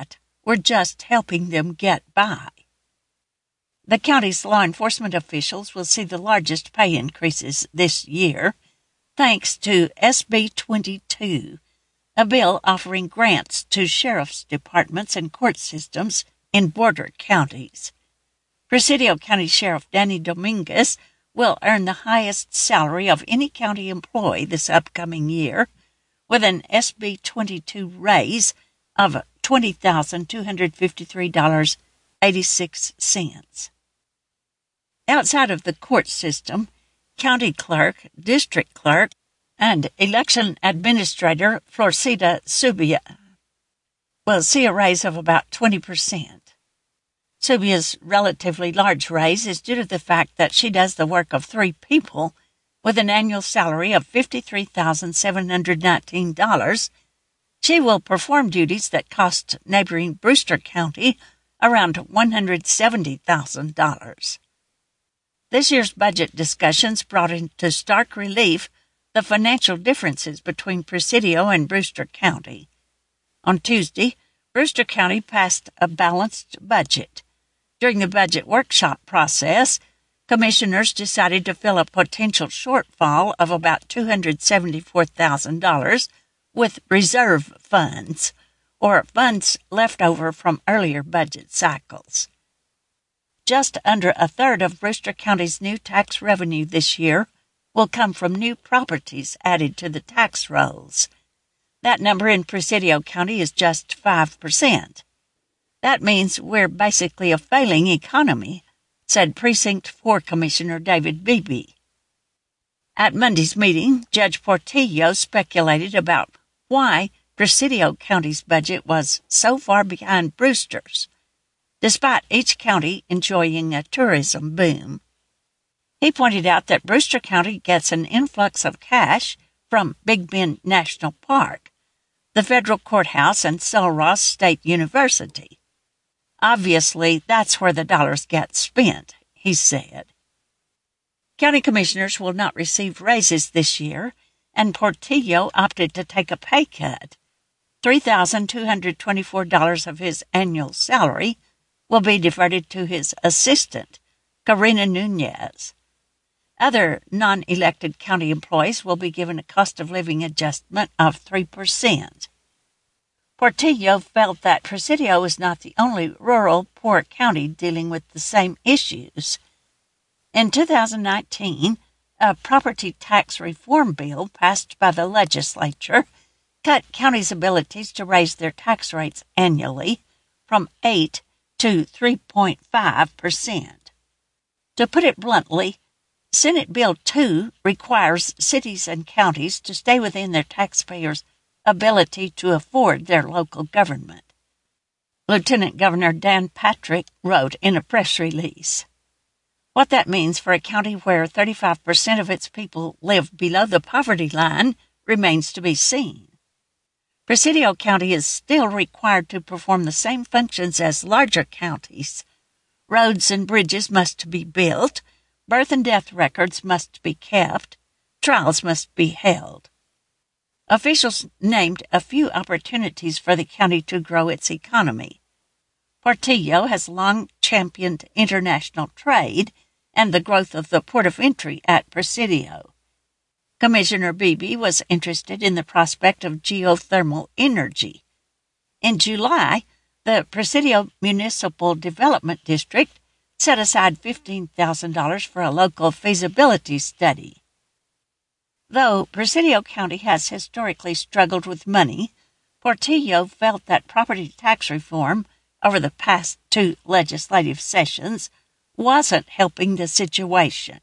were just helping them get by. The county's law enforcement officials will see the largest pay increases this year, thanks to S B twenty-two, a bill offering grants to sheriff's departments and court systems in border counties. Presidio County Sheriff Danny Dominguez will earn the highest salary of any county employee this upcoming year, with an S B twenty-two raise of twenty thousand two hundred fifty-three dollars and eighty-six cents. Outside of the court system, county clerk, district clerk, and election administrator Florcita Subia will see a raise of about twenty percent. Subia's relatively large raise is due to the fact that she does the work of three people with an annual salary of fifty-three thousand seven hundred nineteen dollars. She will perform duties that cost neighboring Brewster County around one hundred seventy thousand dollars. This year's budget discussions brought into stark relief the financial differences between Presidio and Brewster County. On Tuesday, Brewster County passed a balanced budget. During the budget workshop process, commissioners decided to fill a potential shortfall of about two hundred seventy-four thousand dollars with reserve funds, or funds left over from earlier budget cycles. Just under a third of Brewster County's new tax revenue this year will come from new properties added to the tax rolls. That number in Presidio County is just five percent. That means we're basically a failing economy, said Precinct four Commissioner David Beebe. At Monday's meeting, Judge Portillo speculated about why Presidio County's budget was so far behind Brewster's, despite each county enjoying a tourism boom. He pointed out that Brewster County gets an influx of cash from Big Bend National Park, the federal courthouse, and Sul Ross State University. Obviously, that's where the dollars get spent, he said. County commissioners will not receive raises this year, and Portillo opted to take a pay cut. three thousand two hundred twenty-four dollars of his annual salary will be diverted to his assistant, Karina Nunez. Other non-elected county employees will be given a cost of living adjustment of three percent. Portillo felt that Presidio is not the only rural poor county dealing with the same issues. In two thousand nineteen, a property tax reform bill passed by the legislature cut counties' abilities to raise their tax rates annually from eight to three point five percent. To put it bluntly, Senate Bill two requires cities and counties to stay within their taxpayers' ability to afford their local government. Lieutenant Governor Dan Patrick wrote in a press release. What that means for a county where thirty-five percent of its people live below the poverty line remains to be seen. Presidio County is still required to perform the same functions as larger counties. Roads and bridges must be built, birth and death records must be kept, trials must be held. Officials named a few opportunities for the county to grow its economy. Portillo has long championed international trade and the growth of the port of entry at Presidio. Commissioner Beebe was interested in the prospect of geothermal energy. In July, the Presidio Municipal Development District set aside fifteen thousand dollars for a local feasibility study. Though Presidio County has historically struggled with money, Portillo felt that property tax reform over the past two legislative sessions wasn't helping the situation.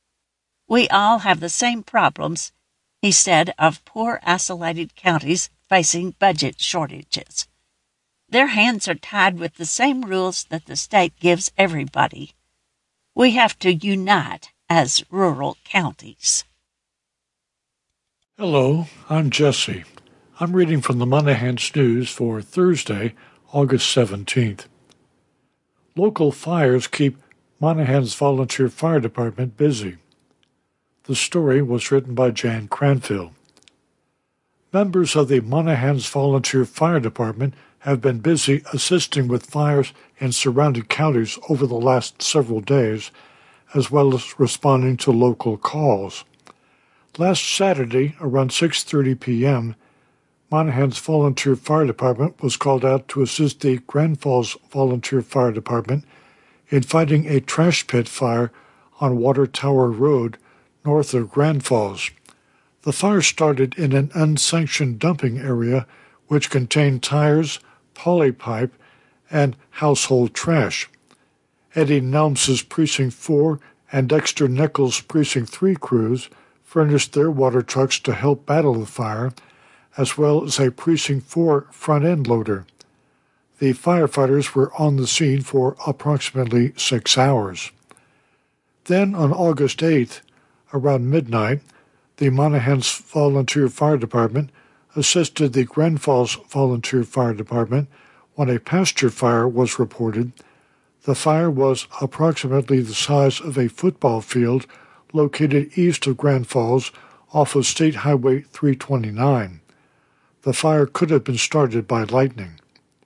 We all have the same problems, he said, of poor isolated counties facing budget shortages. Their hands are tied with the same rules that the state gives everybody. We have to unite as rural counties. Hello, I'm Jesse. I'm reading from the Monahans News for Thursday, August seventeenth. Local fires keep Monahans Volunteer Fire Department busy. The story was written by Jan Cranfield. Members of the Monahans Volunteer Fire Department have been busy assisting with fires in surrounding counties over the last several days, as well as responding to local calls. Last Saturday, around six thirty p.m., Monahans Volunteer Fire Department was called out to assist the Grand Falls Volunteer Fire Department in fighting a trash pit fire on Water Tower Road, north of Grand Falls. The fire started in an unsanctioned dumping area which contained tires, polypipe, and household trash. Eddie Nelms's Precinct four and Dexter Nichols' Precinct three crews furnished their water trucks to help battle the fire, as well as a Precinct four front-end loader. The firefighters were on the scene for approximately six hours. Then, on August eighth, around midnight, the Monahans Volunteer Fire Department assisted the Grand Falls Volunteer Fire Department when a pasture fire was reported. The fire was approximately the size of a football field located east of Grand Falls off of State Highway three twenty-nine. The fire could have been started by lightning.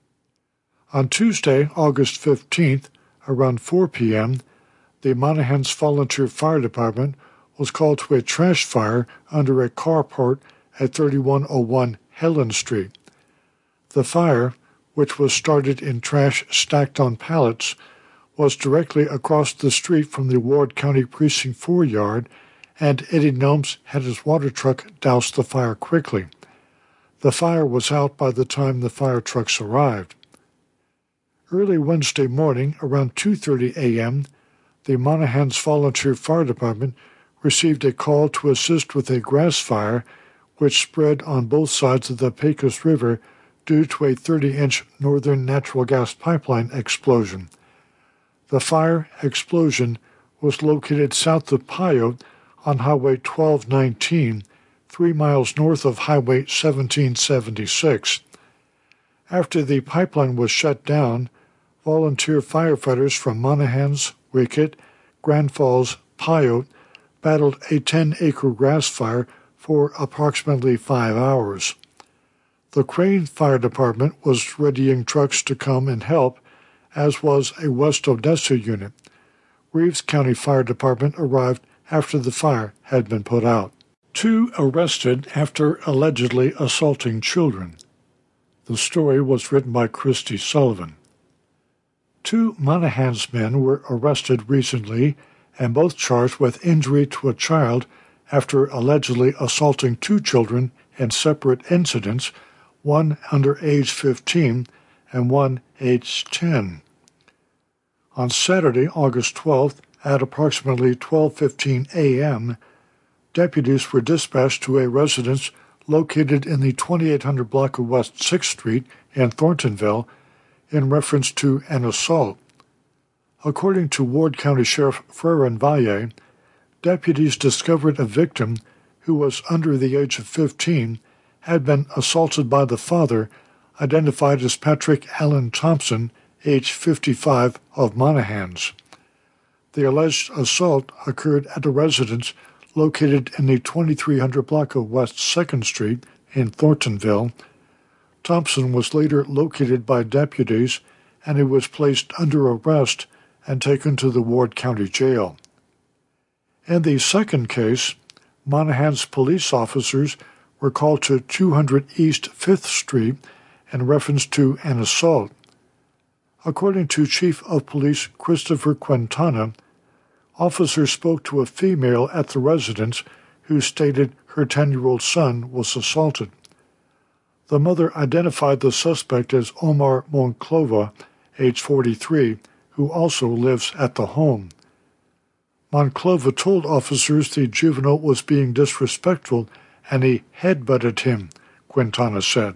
On Tuesday, August fifteenth, around four p.m., the Monahans Volunteer Fire Department was called to a trash fire under a carport at thirty-one oh one Helen Street. The fire, which was started in trash stacked on pallets, was directly across the street from the Ward County Precinct four yard, and Eddie Nelms had his water truck douse the fire quickly. The fire was out by the time the fire trucks arrived. Early Wednesday morning, around two thirty a.m., the Monahans Volunteer Fire Department received a call to assist with a grass fire which spread on both sides of the Pecos River due to a thirty-inch northern natural gas pipeline explosion. The fire explosion was located south of Pyote on Highway twelve nineteen, three miles north of Highway seventeen seventy-six. After the pipeline was shut down, volunteer firefighters from Monahans, Wickett, Grand Falls, Pyote battled a ten-acre grass fire for approximately five hours. The Crane Fire Department was readying trucks to come and help, as was a West Odessa unit. Reeves County Fire Department arrived after the fire had been put out. Two arrested after allegedly assaulting children. The story was written by Christy Sullivan. Two Monahans men were arrested recently and both charged with injury to a child after allegedly assaulting two children in separate incidents, one under age fifteen and one aged ten. On Saturday, August twelfth, at approximately twelve fifteen a.m., deputies were dispatched to a residence located in the twenty-eight hundred block of West sixth Street in Thorntonville in reference to an assault. According to Ward County Sheriff Ferran Valle, deputies discovered a victim who was under the age of fifteen had been assaulted by the father, identified as Patrick Allen Thompson, age fifty-five, of Monahans. The alleged assault occurred at a residence located in the twenty-three hundred block of West second Street in Thorntonville. Thompson was later located by deputies, and he was placed under arrest and taken to the Ward County Jail. In the second case, Monahans police officers were called to two hundred East fifth Street in reference to an assault. According to Chief of Police Christopher Quintana, officers spoke to a female at the residence who stated her ten-year-old son was assaulted. The mother identified the suspect as Omar Monclova, age forty-three, who also lives at the home. Monclova told officers the juvenile was being disrespectful and he headbutted him, Quintana said.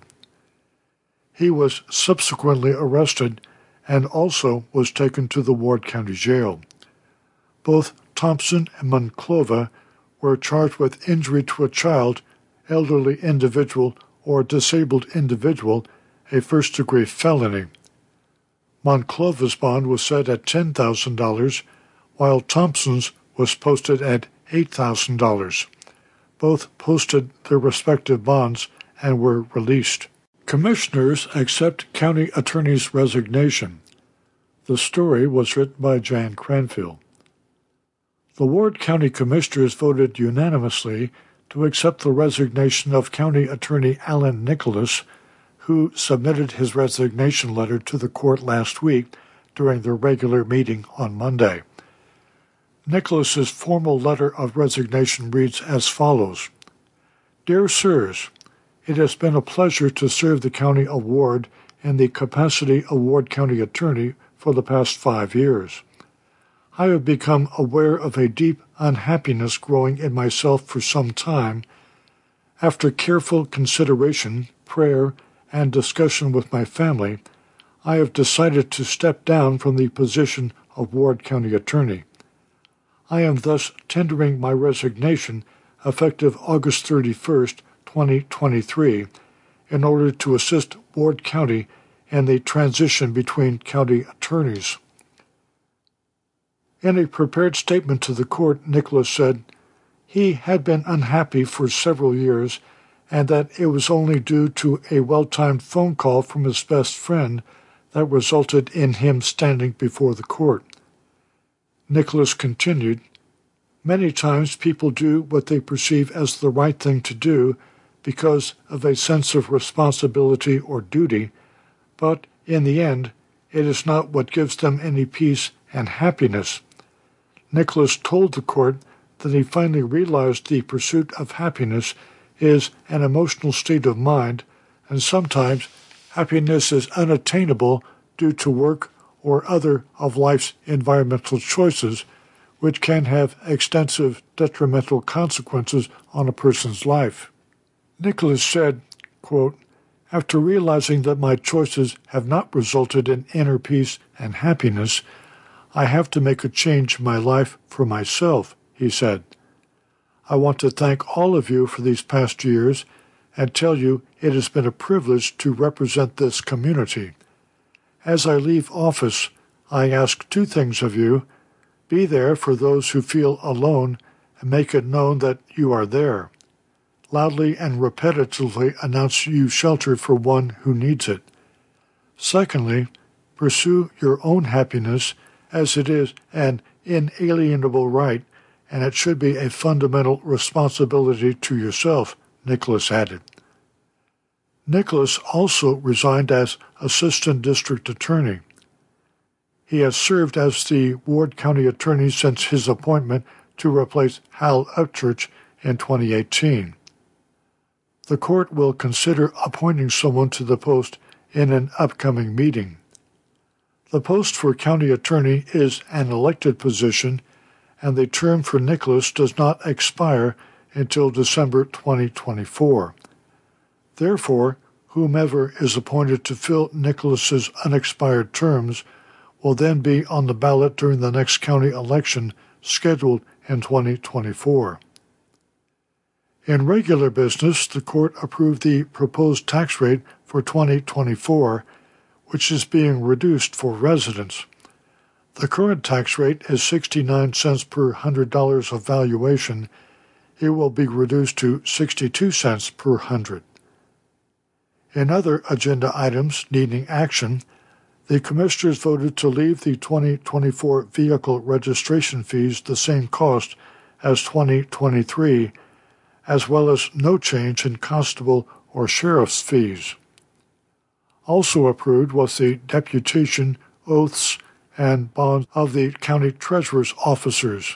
He was subsequently arrested and also was taken to the Ward County Jail. Both Thompson and Monclova were charged with injury to a child, elderly individual, or disabled individual, a first-degree felony. Monclova's bond was set at ten thousand dollars, while Thompson's was posted at eight thousand dollars. Both posted their respective bonds and were released. Commissioners accept county attorney's resignation. The story was written by Jan Cranfield. The Ward County Commissioners voted unanimously to accept the resignation of County Attorney Alan Nicholas, who submitted his resignation letter to the court last week during their regular meeting on Monday. Nicholas's formal letter of resignation reads as follows: Dear Sirs, it has been a pleasure to serve the County of Ward in the capacity of Ward County Attorney for the past five years. I have become aware of a deep unhappiness growing in myself for some time. After careful consideration, prayer, and discussion with my family, I have decided to step down from the position of Ward County Attorney. I am thus tendering my resignation effective August thirty-first, twenty twenty-three, in order to assist Ward County in the transition between county attorneys. In a prepared statement to the court, Nicholas said he had been unhappy for several years and that it was only due to a well-timed phone call from his best friend that resulted in him standing before the court. Nicholas continued, Many times people do what they perceive as the right thing to do because of a sense of responsibility or duty, but in the end, it is not what gives them any peace and happiness. Nicholas told the court that he finally realized the pursuit of happiness is an emotional state of mind, and sometimes happiness is unattainable due to work or other of life's environmental choices, which can have extensive detrimental consequences on a person's life. Nicholas said, quote, After realizing that my choices have not resulted in inner peace and happiness, I have to make a change in my life for myself, he said. I want to thank all of you for these past years and tell you it has been a privilege to represent this community. As I leave office, I ask two things of you. Be there for those who feel alone and make it known that you are there. Loudly and repetitively announce you shelter for one who needs it. Secondly, pursue your own happiness as it is an inalienable right, and it should be a fundamental responsibility to yourself, Nicholas added. Nicholas also resigned as Assistant District Attorney. He has served as the Ward County Attorney since his appointment to replace Hal Upchurch in twenty eighteen. The court will consider appointing someone to the post in an upcoming meeting. The post for county attorney is an elected position, and the term for Nicholas does not expire until December twenty twenty-four. Therefore, whomever is appointed to fill Nicholas's unexpired terms will then be on the ballot during the next county election scheduled in twenty twenty-four. In regular business, the court approved the proposed tax rate for twenty twenty-four, which is being reduced for residents. The current tax rate is sixty-nine cents per one hundred dollars of valuation. It will be reduced to sixty-two cents per one hundred. In other agenda items needing action, the Commissioners voted to leave the twenty twenty-four vehicle registration fees the same cost as twenty twenty-three, as well as no change in constable or sheriff's fees. Also approved was the deputation, oaths, and bonds of the county treasurer's officers.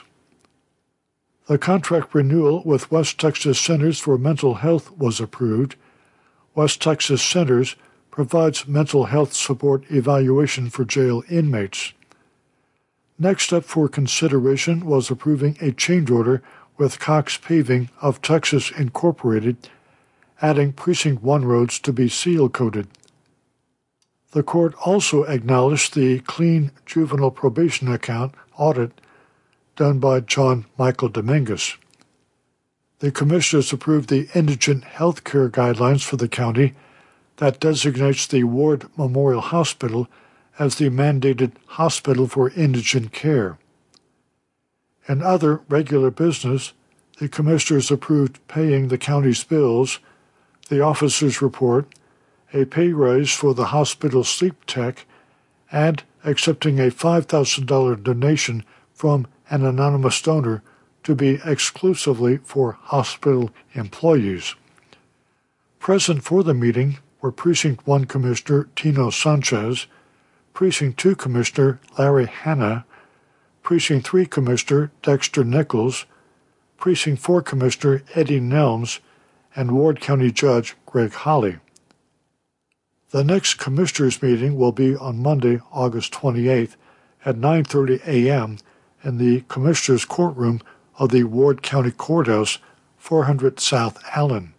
The contract renewal with West Texas Centers for Mental Health was approved. West Texas Centers provides mental health support evaluation for jail inmates. Next up for consideration was approving a change order with Cox Paving of Texas Incorporated, adding Precinct one roads to be seal-coated. The court also acknowledged the clean juvenile probation account audit done by John Michael Dominguez. The Commissioners approved the indigent health care guidelines for the county that designates the Ward Memorial Hospital as the mandated hospital for indigent care. In other regular business, the Commissioners approved paying the county's bills. the officers report a pay raise for the hospital sleep tech and accepting a five thousand dollars donation from an anonymous donor to be exclusively for hospital employees. Present for the meeting were Precinct one Commissioner Tino Sanchez, Precinct two Commissioner Larry Hanna, Precinct three Commissioner Dexter Nichols, Precinct four Commissioner Eddie Nelms, and Ward County Judge Greg Holly. The next Commissioners' meeting will be on Monday, August twenty-eighth at nine thirty a.m. in the Commissioners' Courtroom of the Ward County Courthouse, four hundred South Allen.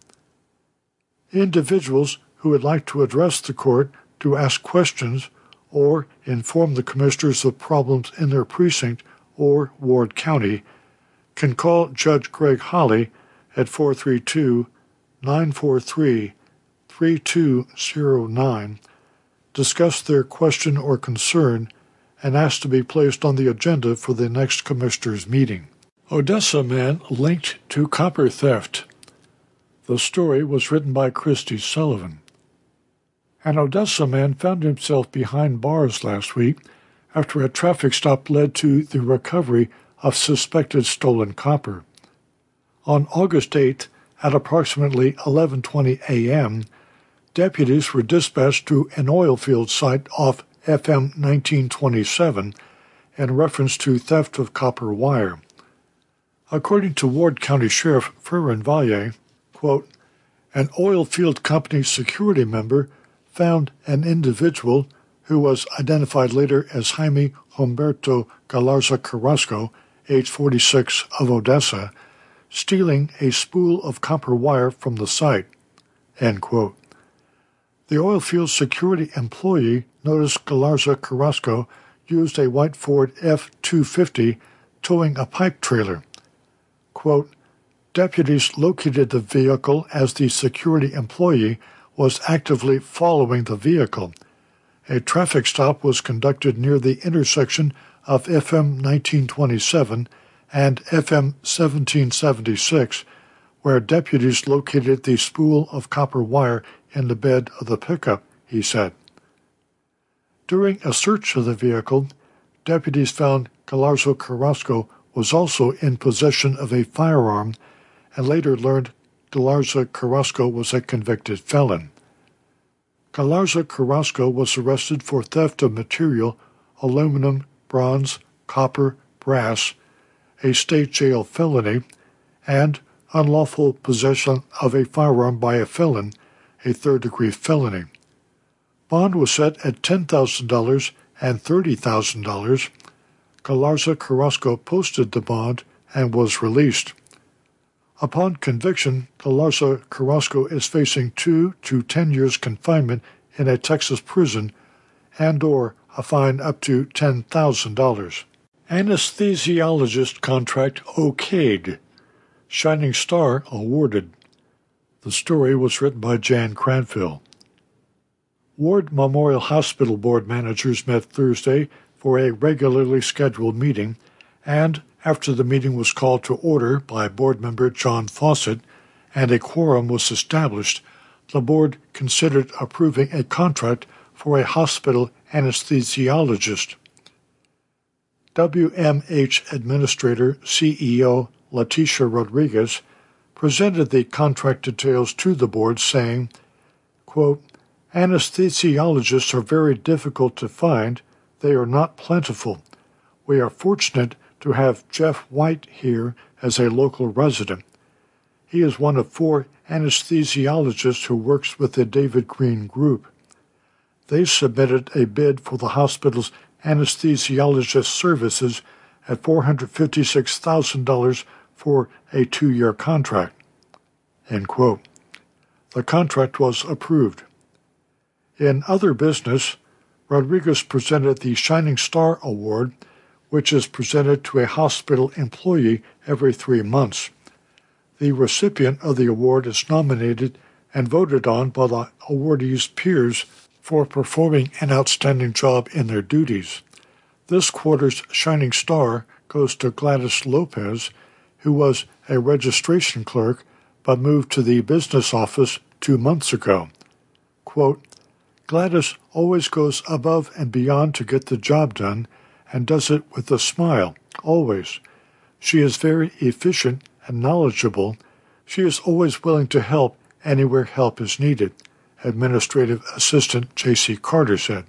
Individuals who would like to address the court to ask questions or inform the Commissioners of problems in their precinct or Ward County can call Judge Greg Holly at four three two, nine four three, three two zero nine, discuss their question or concern, and ask to be placed on the agenda for the next Commissioners' meeting. Odessa man linked to copper theft. The story was written by Christy Sullivan. An Odessa man found himself behind bars last week after a traffic stop led to the recovery of suspected stolen copper. On August eighth, at approximately eleven twenty a.m., deputies were dispatched to an oil field site off F M nineteen twenty-seven in reference to theft of copper wire. According to Ward County Sheriff Ferran Valle, quote, an oil field company security member found an individual who was identified later as Jaime Humberto Galarza Carrasco, age forty-six, of Odessa, stealing a spool of copper wire from the site, end quote. The oil field security employee noticed Galarza Carrasco used a white Ford F two fifty towing a pipe trailer. Quote, deputies located the vehicle as the security employee was actively following the vehicle. A traffic stop was conducted near the intersection of F M nineteen twenty-seven and F M seventeen seventy-six, where deputies located the spool of copper wire in the bed of the pickup, he said. During a search of the vehicle, deputies found Galarza Carrasco was also in possession of a firearm and later learned Galarza Carrasco was a convicted felon. Galarza Carrasco was arrested for theft of material, aluminum, bronze, copper, brass, a state jail felony, and unlawful possession of a firearm by a felon, a third-degree felony. Bond was set at ten thousand dollars and thirty thousand dollars. Galarza Carrasco posted the bond and was released. Upon conviction, Galarza Carrasco is facing two to ten years confinement in a Texas prison and or a fine up to ten thousand dollars. Anesthesiologist contract okayed. Shining Star awarded. The story was written by Jan Cranfill. Ward Memorial Hospital Board managers met Thursday for a regularly scheduled meeting, and after the meeting was called to order by board member John Fawcett and a quorum was established, the board considered approving a contract for a hospital anesthesiologist. W M H Administrator C E O Leticia Rodriguez presented the contract details to the board, saying, quote, anesthesiologists are very difficult to find. They are not plentiful. We are fortunate to have Jeff White here as a local resident. He is one of four anesthesiologists who works with the David Green Group. They submitted a bid for the hospital's anesthesiologist services at four hundred fifty-six thousand dollars for a two-year contract. End quote. The contract was approved. In other business, Rodriguez presented the Shining Star Award, which is presented to a hospital employee every three months. The recipient of the award is nominated and voted on by the awardee's peers for performing an outstanding job in their duties. This quarter's Shining Star goes to Gladys Lopez, who was a registration clerk but moved to the business office two months ago. Quote, Gladys always goes above and beyond to get the job done and does it with a smile, always. She is very efficient and knowledgeable. She is always willing to help anywhere help is needed, Administrative Assistant J C Carter said.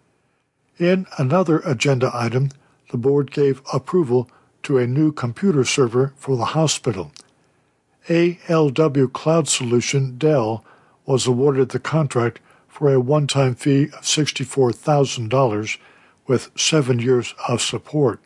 In another agenda item, the board gave approval to a new computer server for the hospital. A L W Cloud Solution, Dell, was awarded the contract for a one-time fee of sixty-four thousand dollars with seven years of support.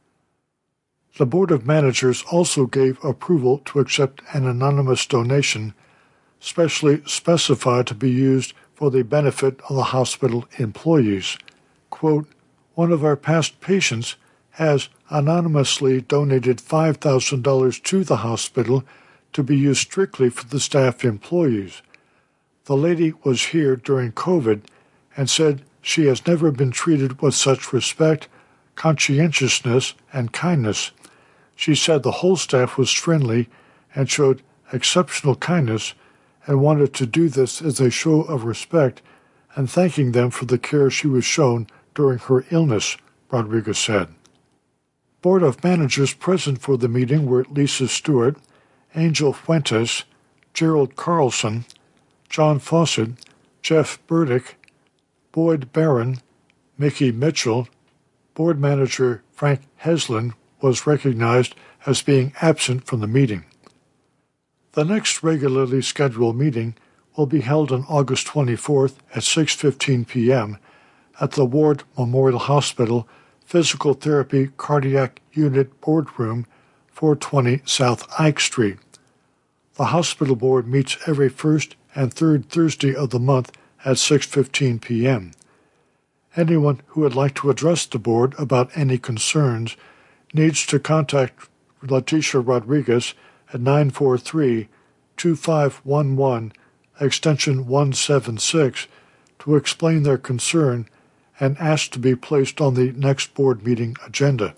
The Board of Managers also gave approval to accept an anonymous donation specially specified to be used for the benefit of the hospital employees. Quote, one of our past patients has anonymously donated five thousand dollars to the hospital to be used strictly for the staff employees. The lady was here during COVID and said she has never been treated with such respect, conscientiousness, and kindness. She said the whole staff was friendly and showed exceptional kindness and wanted to do this as a show of respect and thanking them for the care she was shown during her illness, Rodriguez said. Board of Managers present for the meeting were Lisa Stewart, Angel Fuentes, Gerald Carlson, John Fawcett, Jeff Burdick, Boyd Barron, Mickey Mitchell. Board Manager Frank Heslin was recognized as being absent from the meeting. The next regularly scheduled meeting will be held on August twenty-fourth at six fifteen p.m. at the Ward Memorial Hospital Physical Therapy Cardiac Unit Boardroom, four twenty South Ike Street. The hospital board meets every first and third Thursday of the month at six fifteen p.m. Anyone who would like to address the board about any concerns needs to contact Leticia Rodriguez at nine four three, two five one one, extension one seven six, to explain their concern and ask to be placed on the next board meeting agenda.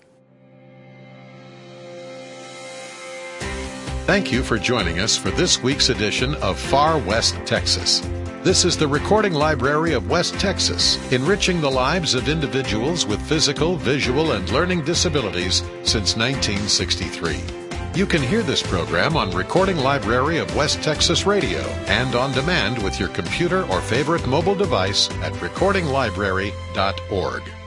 Thank you for joining us for this week's edition of Far West Texas. This is the Recording Library of West Texas, enriching the lives of individuals with physical, visual, and learning disabilities since nineteen sixty-three. You can hear this program on Recording Library of West Texas Radio and on demand with your computer or favorite mobile device at recording library dot org.